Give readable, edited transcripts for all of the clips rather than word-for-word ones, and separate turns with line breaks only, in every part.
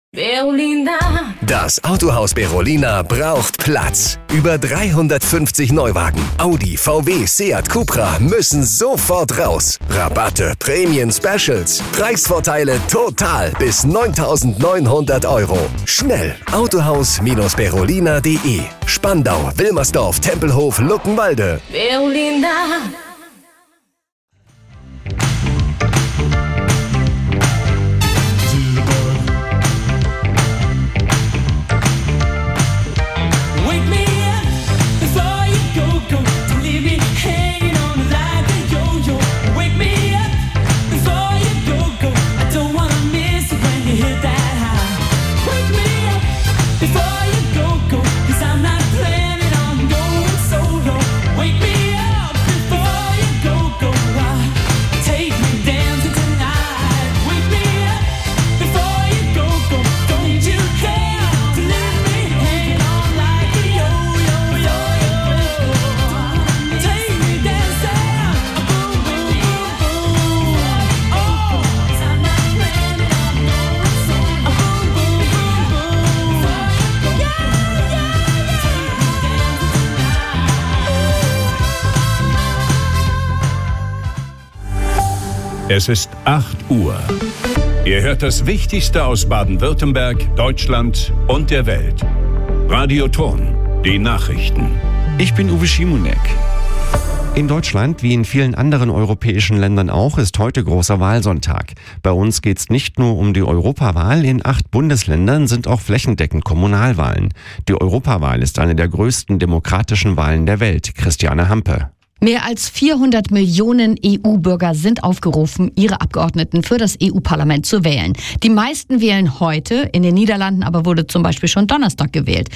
Berolina.
Das Autohaus Berolina braucht Platz. Über 350 Neuwagen, Audi, VW, Seat, Cupra müssen sofort raus. Rabatte, Prämien, Specials, Preisvorteile total bis 9.900 €. Schnell, Autohaus-Berolina.de. Spandau, Wilmersdorf, Tempelhof, Luckenwalde.
Berolina.
Es ist 8 Uhr. Ihr hört das Wichtigste aus Baden-Württemberg, Deutschland und der Welt. Radio Thurn, die Nachrichten.
Ich bin Uwe Schimonek. In Deutschland, wie in vielen anderen europäischen Ländern auch, ist heute großer Wahlsonntag. Bei uns geht es nicht nur um die Europawahl, in 8 Bundesländern sind auch flächendeckend Kommunalwahlen. Die Europawahl ist eine der größten demokratischen Wahlen der Welt. Christiane Hampe.
Mehr als 400 Millionen EU-Bürger sind aufgerufen, ihre Abgeordneten für das EU-Parlament zu wählen. Die meisten wählen heute, in den Niederlanden aber wurde zum Beispiel schon Donnerstag gewählt.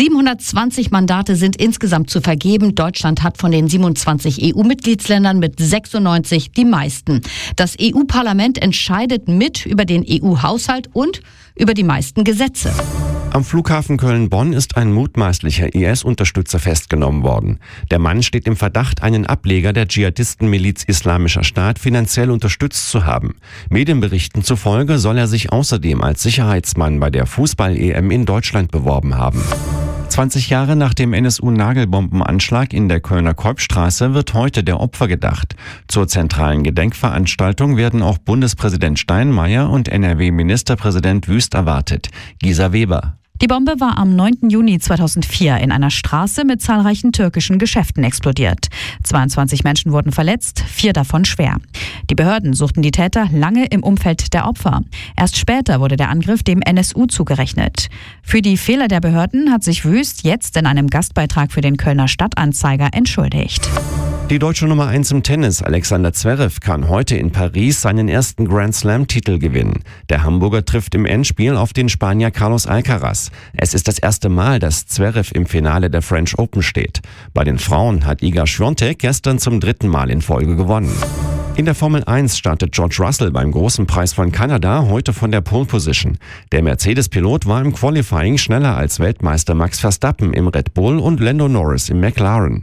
720 Mandate sind insgesamt zu vergeben. Deutschland hat von den 27 EU-Mitgliedsländern mit 96 die meisten. Das EU-Parlament entscheidet mit über den EU-Haushalt und über die meisten Gesetze.
Am Flughafen Köln-Bonn ist ein mutmaßlicher IS-Unterstützer festgenommen worden. Der Mann steht im Verdacht, einen Ableger der Dschihadistenmiliz Islamischer Staat finanziell unterstützt zu haben. Medienberichten zufolge soll er sich außerdem als Sicherheitsmann bei der Fußball-EM in Deutschland beworben haben. 20 Jahre nach dem NSU-Nagelbombenanschlag in der Kölner Kolbstraße wird heute der Opfer gedacht. Zur zentralen Gedenkveranstaltung werden auch Bundespräsident Steinmeier und NRW-Ministerpräsident Wüst erwartet. Gisa Weber.
Die Bombe war am 9. Juni 2004 in einer Straße mit zahlreichen türkischen Geschäften explodiert. 22 Menschen wurden verletzt, 4 davon schwer. Die Behörden suchten die Täter lange im Umfeld der Opfer. Erst später wurde der Angriff dem NSU zugerechnet. Für die Fehler der Behörden hat sich Wüst jetzt in einem Gastbeitrag für den Kölner Stadtanzeiger entschuldigt.
Die deutsche Nummer 1 im Tennis, Alexander Zverev, kann heute in Paris seinen ersten Grand-Slam-Titel gewinnen. Der Hamburger trifft im Endspiel auf den Spanier Carlos Alcaraz. Es ist das erste Mal, dass Zverev im Finale der French Open steht. Bei den Frauen hat Iga Swiatek gestern zum 3. Mal in Folge gewonnen. In der Formel 1 startet George Russell beim Großen Preis von Kanada heute von der Pole Position. Der Mercedes-Pilot war im Qualifying schneller als Weltmeister Max Verstappen im Red Bull und Lando Norris im McLaren.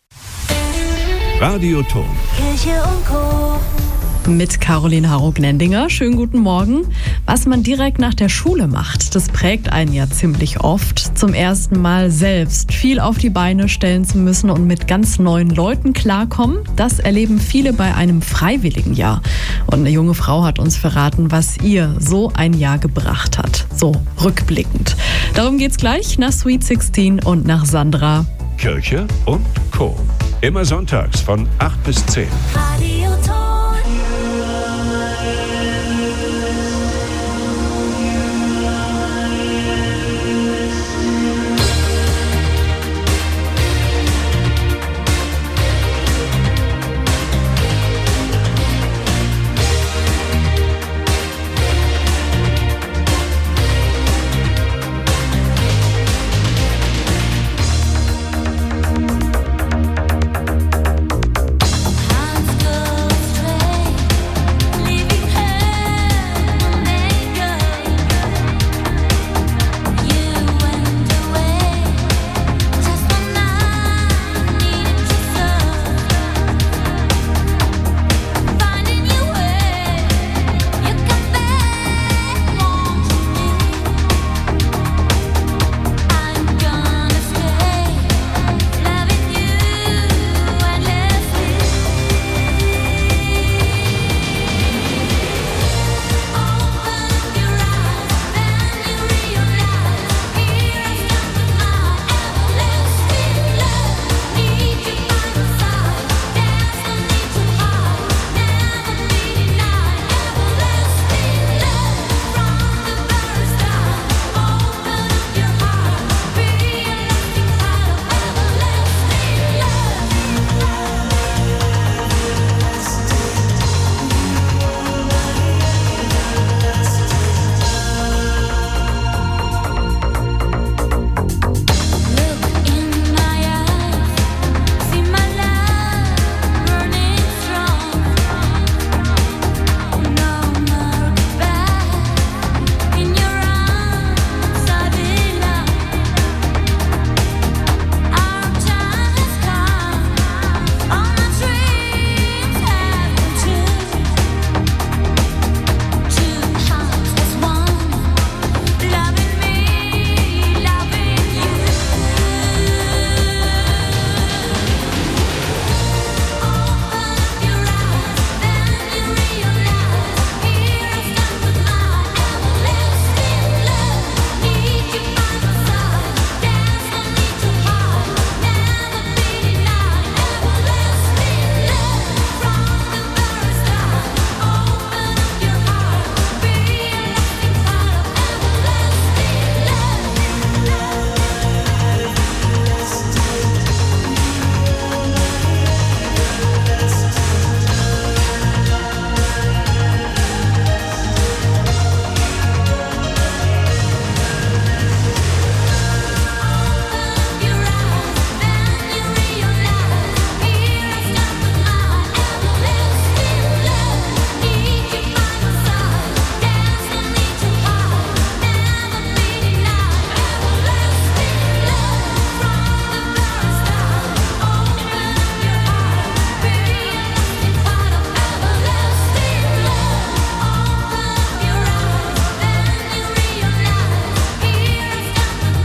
Radio Thurn.
Kirche und Co.
Mit Caroline Harro-Gnendinger. Schönen guten Morgen. Was man direkt nach der Schule macht, das prägt einen ja ziemlich oft. Zum ersten Mal selbst viel auf die Beine stellen zu müssen und mit ganz neuen Leuten klarkommen, das erleben viele bei einem Freiwilligenjahr. Und eine junge Frau hat uns verraten, was ihr so ein Jahr gebracht hat. So rückblickend. Darum geht's gleich nach Sweet 16 und nach Sandra.
Kirche und Co. Immer sonntags von 8 bis 10.
Radio Thurn. Hans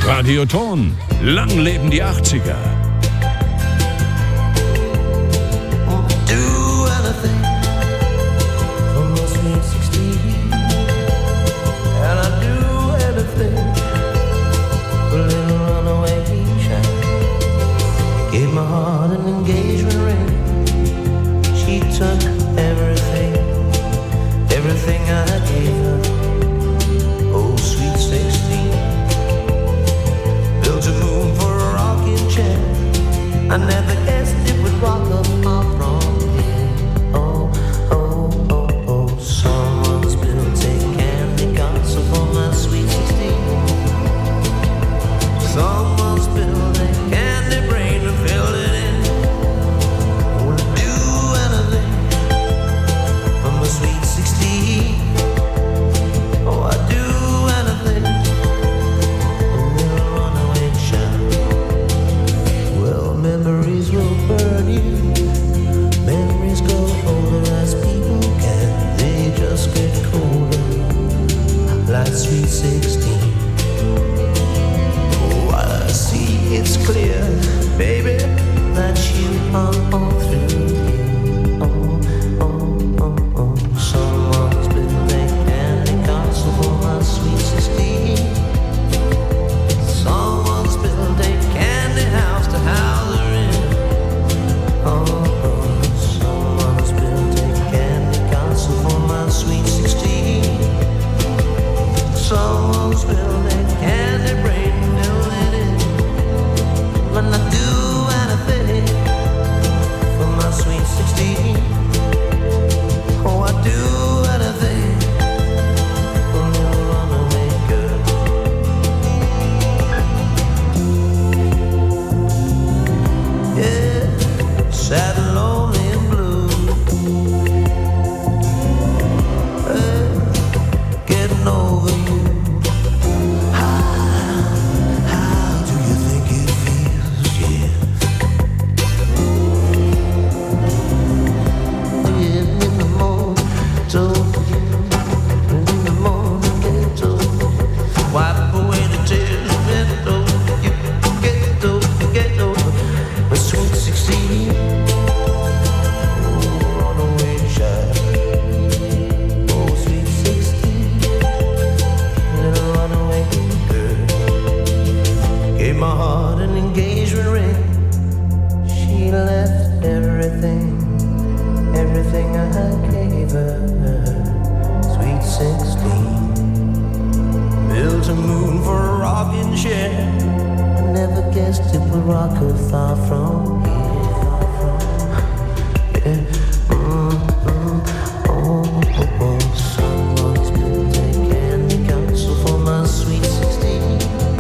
Radioton. Lang leben die 80er.
Do anything for my sweet 16. And I do anything for a little runaway child. Gave my heart an engagement ring. She took everything I gave her. Oh, sweet 16. Built a moon for a rocking chair. I never guessed it would rock up far from here. Oh, oh, oh, oh. Someone's built a candy castle for my sweet 16. Someone's built a candy brain to fill it in. Will do anything for my sweet 16. Oh, I do anything. A little runaway child. Well, memories will burn you. Memories grow older as people can. They just get colder, like sweet 16. Oh, I see it's clear, baby, that you are all through. Oh, oh, oh, oh. Someone's built a candy castle for my sweet 16. Someone's built a candy house to house her in. Oh, oh. Someone's built a candy castle for my sweet 16. Someone's built a candy brain to fill it in. When I do anything for my sweet 16. Oh, I do anything for a little runaway girl. Yeah, sad and lonely and blue. Getting over you. How do you think it feels? Yeah. In the morning, told you. In the morning, get over. Wipe away the tears, get over you. Get over. My sweet 16. Oh, runaway child. Oh, sweet 16. Little runaway girl. Gave my heart an engagement ring. She left everything I gave her. Sweet 16. Built a moon for a rocking chair. I never guessed it would rock her far from here. Yeah. Oh, oh, oh. Someone's built a candy castle for my sweet 16.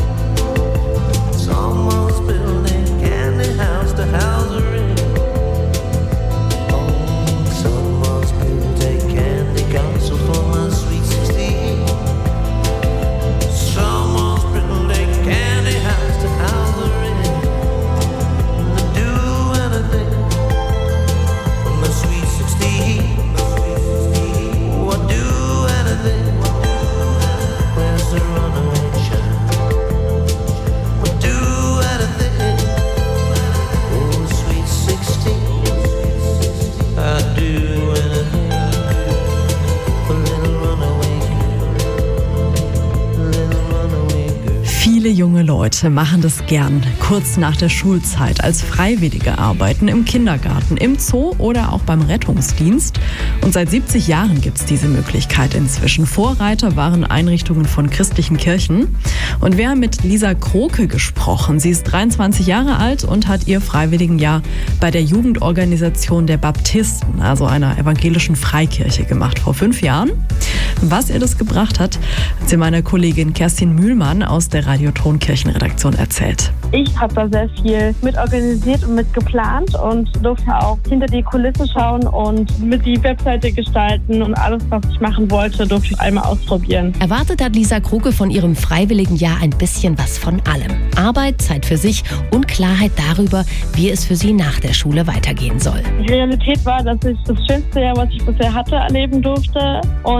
Someone's built a candy house to house her in. Oh, someone's built a candy castle for my sweet 16. Someone's built a candy house to house her in. To do anything for my sweet 16. Oh, I do anything. Where's the runaway child? I do anything. Oh, sweet 16. I do anything. A little runaway girl. A little runaway girl.
Viele junge Leute machen das gern, kurz nach der Schulzeit, als Freiwillige arbeiten im Kindergarten, im Zoo oder auch beim Rettungsdienst. Und seit 70 Jahren gibt es diese Möglichkeit inzwischen. Vorreiter waren Einrichtungen von christlichen Kirchen. Und wir haben mit Lisa Kroke gesprochen. Sie ist 23 Jahre alt und hat ihr Freiwilligenjahr bei der Jugendorganisation der Baptisten, also einer evangelischen Freikirche, gemacht vor 5 Jahren. Was ihr das gebracht hat sie meiner Kollegin Kerstin Mühlmann aus der Radioton Kirchenredaktion erzählt.
Ich habe da sehr viel mitorganisiert und mitgeplant und durfte auch hinter die Kulisse schauen und mit die Webseite gestalten und alles, was ich machen wollte, durfte ich einmal ausprobieren.
Erwartet hat Lisa Kroke von ihrem Freiwilligenjahr ein bisschen was von allem. Arbeit, Zeit für sich und Klarheit darüber, wie es für sie nach der Schule weitergehen soll.
Die Realität war, dass ich das schönste Jahr, was ich bisher hatte, erleben durfte und ein super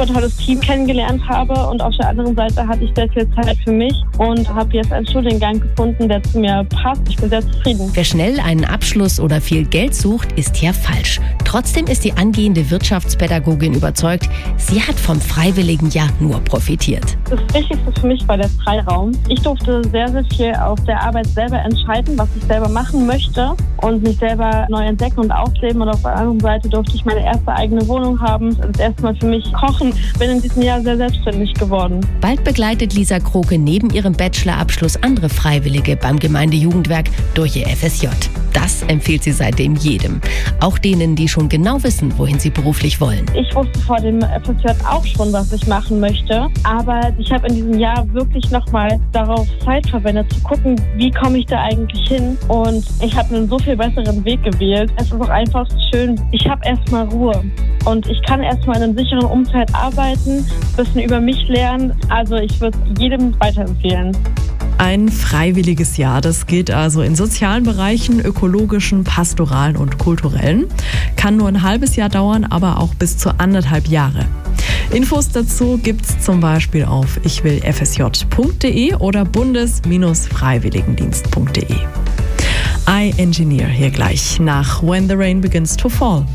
super tolles Team kennengelernt habe und auf der anderen Seite hatte ich sehr viel Zeit für mich und habe jetzt einen Studiengang gefunden, der zu mir passt. Ich bin sehr zufrieden.
Wer schnell einen Abschluss oder viel Geld sucht, ist hier falsch. Trotzdem ist die angehende Wirtschaftspädagogin überzeugt, sie hat vom Freiwilligenjahr nur profitiert.
Das Wichtigste für mich war der Freiraum. Ich durfte sehr, sehr viel auf der Arbeit selber entscheiden, was ich selber machen möchte und mich selber neu entdecken und ausleben. Und auf der anderen Seite durfte ich meine erste eigene Wohnung haben. Das erste Mal für mich kochen. Bin in diesem Jahr sehr selbstständig geworden.
Bald begleitet Lisa Kroke neben ihrem Bachelorabschluss andere Freiwillige beim Gemeindejugendwerk durch ihr FSJ. Das empfiehlt sie seitdem jedem. Auch denen, die schon genau wissen, wohin sie beruflich wollen.
Ich wusste vor dem FSJ auch schon, was ich machen möchte. Aber ich habe in diesem Jahr wirklich nochmal darauf Zeit verwendet, zu gucken, wie komme ich da eigentlich hin. Und ich habe einen so viel besseren Weg gewählt. Es ist auch einfach schön. Ich habe erstmal Ruhe. Und ich kann erstmal in einem sicheren Umfeld arbeiten, ein bisschen über mich lernen. Also ich würde jedem weiterempfehlen.
Ein freiwilliges Jahr, das geht also in sozialen Bereichen, ökologischen, pastoralen und kulturellen. Kann nur ein halbes Jahr dauern, aber auch bis zu 1,5 Jahre. Infos dazu gibt's zum Beispiel auf ichwillfsj.de oder bundes-freiwilligendienst.de. I Engineer hier gleich nach When the Rain Begins to Fall.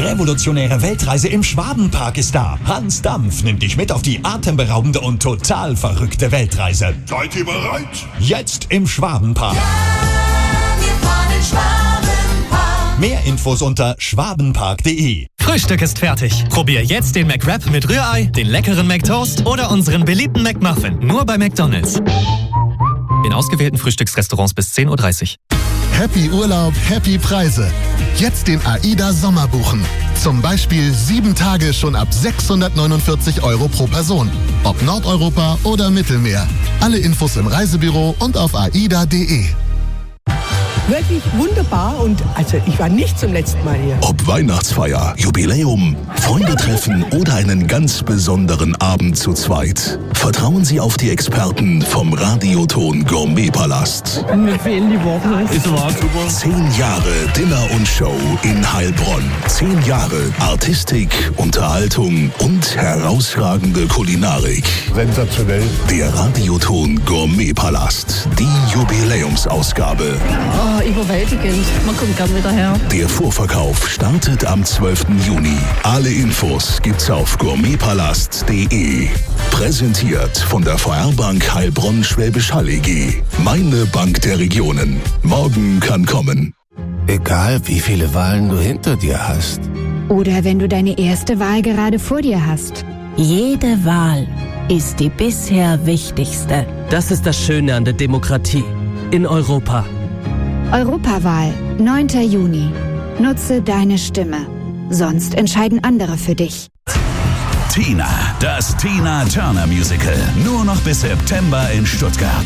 revolutionäre Weltreise im Schwabenpark ist da. Hans Dampf nimmt dich mit auf die atemberaubende und total verrückte Weltreise.
Seid ihr bereit?
Jetzt im Schwabenpark.
Wir fahren in Schwabenpark.
Mehr Infos unter schwabenpark.de.
Frühstück ist fertig. Probier jetzt den McWrap mit Rührei, den leckeren McToast oder unseren beliebten McMuffin. Nur bei McDonald's. In ausgewählten Frühstücksrestaurants bis 10:30 Uhr.
Happy Urlaub, happy Preise. Jetzt den AIDA Sommer buchen. Zum Beispiel 7 Tage schon ab 649 € pro Person. Ob Nordeuropa oder Mittelmeer. Alle Infos im Reisebüro und auf aida.de.
Wirklich wunderbar und also ich war nicht zum letzten Mal hier.
Ob Weihnachtsfeier, Jubiläum, Freunde treffen oder einen ganz besonderen Abend zu zweit. Vertrauen Sie auf die Experten vom Radioton Gourmetpalast.
Mir fehlen die Worte.
Ist wahr, super. 10 Jahre Dinner und Show in Heilbronn. 10 Jahre Artistik, Unterhaltung und herausragende Kulinarik.
Sensationell.
Der Radioton Gourmetpalast. Die Jubiläumsausgabe.
Überwältigend. Man kommt gern wieder her.
Der Vorverkauf startet am 12. Juni. Alle Infos gibt's auf gourmetpalast.de. Präsentiert von der VR-Bank Heilbronn-Schwäbisch Hall EG. Meine Bank der Regionen. Morgen kann kommen.
Egal wie viele Wahlen du hinter dir hast.
Oder wenn du deine erste Wahl gerade vor dir hast.
Jede Wahl ist die bisher wichtigste.
Das ist das Schöne an der Demokratie. In Europa.
Europawahl, 9. Juni. Nutze deine Stimme. Sonst entscheiden andere für dich.
Tina, das Tina Turner Musical. Nur noch bis September in Stuttgart.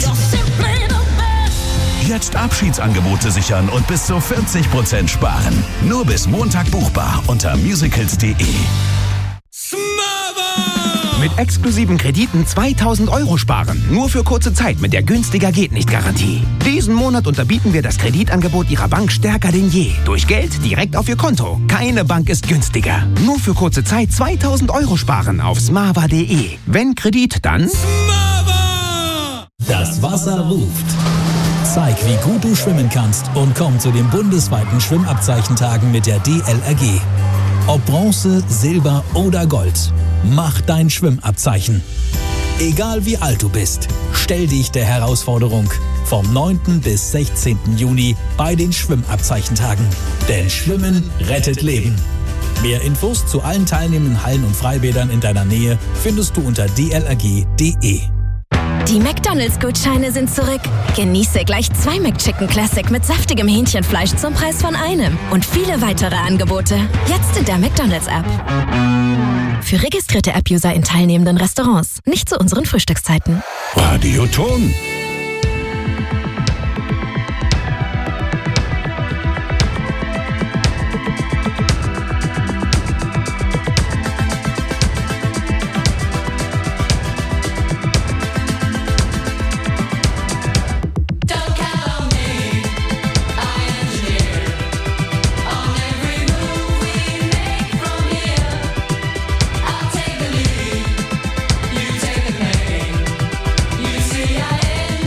Jetzt Abschiedsangebote sichern und bis zu 40% sparen. Nur bis Montag buchbar unter musicals.de.
Mit exklusiven Krediten 2.000 € sparen. Nur für kurze Zeit mit der günstiger geht nicht Garantie. Diesen Monat unterbieten wir das Kreditangebot Ihrer Bank stärker denn je. Durch Geld direkt auf Ihr Konto. Keine Bank ist günstiger. Nur für kurze Zeit 2.000 € sparen auf smava.de. Wenn Kredit, dann
Smava! Das Wasser ruft. Zeig, wie gut du schwimmen kannst und komm zu den bundesweiten Schwimmabzeichentagen mit der DLRG. Ob Bronze, Silber oder Gold. Mach dein Schwimmabzeichen. Egal wie alt du bist, stell dich der Herausforderung vom 9. bis 16. Juni bei den Schwimmabzeichentagen. Denn Schwimmen rettet Leben. Mehr Infos zu allen teilnehmenden Hallen und Freibädern in deiner Nähe findest du unter dlrg.de.
Die McDonald's-Gutscheine sind zurück. Genieße gleich 2 McChicken Classic mit saftigem Hähnchenfleisch zum Preis von einem. Und viele weitere Angebote. Jetzt in der McDonald's-App. Für registrierte App-User in teilnehmenden Restaurants. Nicht zu unseren Frühstückszeiten.
Radioton.
You take the pain, you see I end.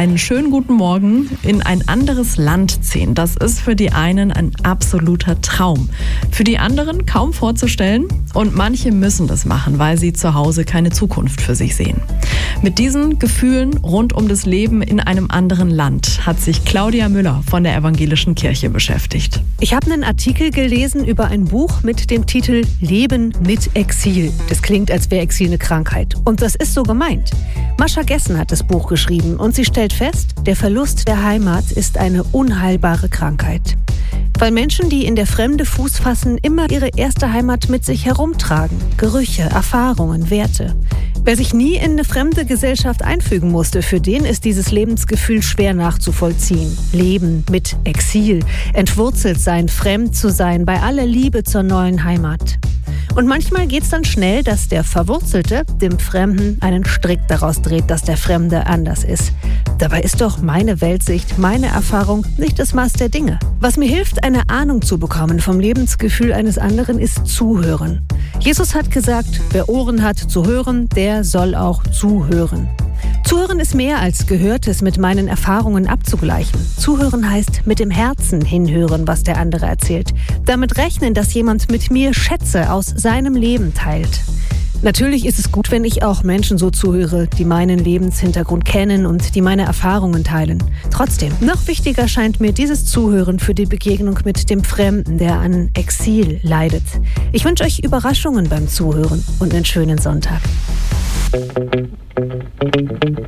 Einen schönen guten Morgen. In ein anderes Land ziehen, das ist für die einen ein absoluter Traum. Für die anderen kaum vorzustellen. Und manche müssen das machen, weil sie zu Hause keine Zukunft für sich sehen. Mit diesen Gefühlen rund um das Leben in einem anderen Land hat sich Claudia Müller von der Evangelischen Kirche beschäftigt.
Ich habe einen Artikel gelesen über ein Buch mit dem Titel Leben mit Exil. Das klingt, als wäre Exil eine Krankheit. Und das ist so gemeint. Mascha Gessen hat das Buch geschrieben und sie stellt fest, der Verlust der Heimat ist eine unheilbare Krankheit. Weil Menschen, die in der Fremde Fuß fassen, immer ihre erste Heimat mit sich herumtragen. Gerüche, Erfahrungen, Werte. Wer sich nie in eine fremde Gesellschaft einfügen musste, für den ist dieses Lebensgefühl schwer nachzuvollziehen. Leben mit Exil, entwurzelt sein, fremd zu sein, bei aller Liebe zur neuen Heimat. Und manchmal geht's dann schnell, dass der Verwurzelte dem Fremden einen Strick daraus dreht, dass der Fremde anders ist. Dabei ist doch meine Weltsicht, meine Erfahrung nicht das Maß der Dinge. Was mir hilft, eine Ahnung zu bekommen vom Lebensgefühl eines anderen, ist Zuhören. Jesus hat gesagt, wer Ohren hat zu hören, der soll auch zuhören. Zuhören ist mehr als Gehörtes mit meinen Erfahrungen abzugleichen. Zuhören heißt mit dem Herzen hinhören, was der andere erzählt. Damit rechnen, dass jemand mit mir Schätze aus seinem Leben teilt. Natürlich ist es gut, wenn ich auch Menschen so zuhöre, die meinen Lebenshintergrund kennen und die meine Erfahrungen teilen. Trotzdem, noch wichtiger scheint mir dieses Zuhören für die Begegnung mit dem Fremden, der an Exil leidet. Ich wünsche euch Überraschungen beim Zuhören und einen schönen Sonntag.